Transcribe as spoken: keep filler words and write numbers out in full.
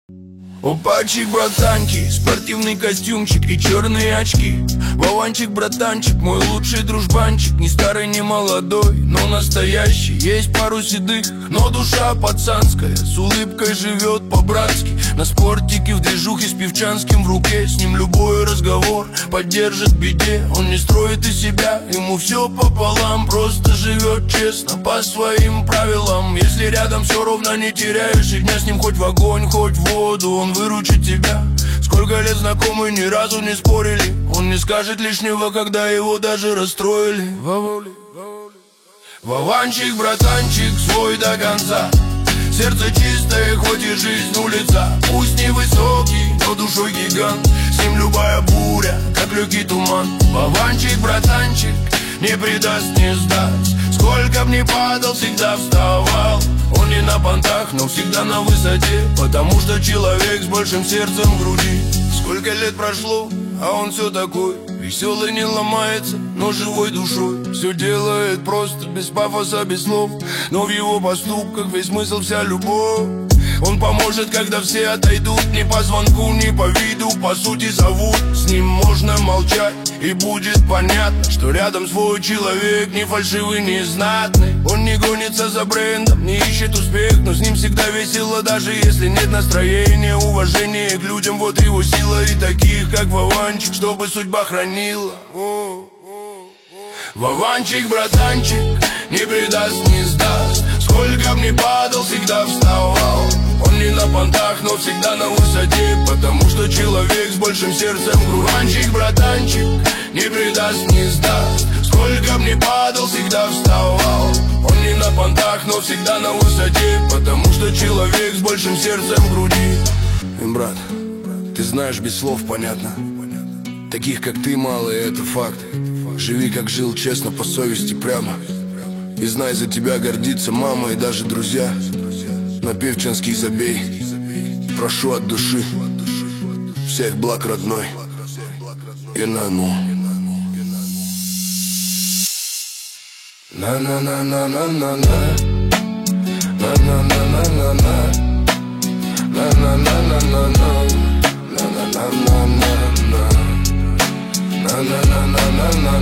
Опачик, братанчик, спортивный костюмчик и черные очки. Вованчик, братанчик, мой лучший дружбанчик. Не старый, не молодой, но настоящий. Есть пару седых, но душа пацанская. С улыбкой живет по-братски. На спортике, в движухе с певчанским в руке. С ним любой разговор поддержит в беде. Он не строит из себя, ему все пополам. Просто живет честно, по своим правилам. Если рядом все ровно не теряешь, и дня с ним хоть в огонь, хоть в воду, он выручит тебя. Сколько лет знакомы, ни разу не спорили. Он не скажет лишнего, когда его даже расстроили. Вованчик, братанчик, свой до конца. Сердце чистое, хоть и жизнь улица. Пусть невысокий, но душой гигант. С ним любая буря, как легкий туман. Вованчик, братанчик, не предаст, не сдаст. Сколько б ни падал, всегда вставал. Он не на понтах, но всегда на высоте. Потому что человек с большим сердцем в груди. Сколько лет прошло, а он все такой. Веселый, не ломается, но живой душой. Все делает просто, без пафоса, без слов. Но в его поступках весь смысл, вся любовь. Он поможет, когда все отойдут. Ни по звонку, ни по виду, по сути зовут. С ним можно молчать, и будет понятно, что рядом свой человек, не фальшивый, не знатный. Он не гонится за брендом, не ищет успех, но с ним всегда весело, даже если нет настроения. Уважение к людям, вот его сила. И таких, как Вованчик, чтобы судьба хранила. Вованчик, братанчик, не предаст, не сдаст. Сколько б ни падал, всегда вставал. Он не на понтах, но всегда на высоте. Потому что человек с большим сердцем в груди. Вованчик, братанчик, не предаст, не сдаст. Сколько б ни падал, всегда вставал. Он не на понтах, но всегда на высоте. Потому что человек с большим сердцем в груди. И, брат, ты знаешь, без слов понятно. Таких, как ты, мало, и это факт. Живи, как жил, честно, по совести, прямо. И знай, за тебя гордится мама и даже друзья. На певчанский забей, прошу от души. Всех благ, родной. И на ну. На-на-на-на-на-на-на. На-на-на-на-на-на. На-на-на-на-на-на. На-на-на-на-на-на. На-на-на-на-на-на.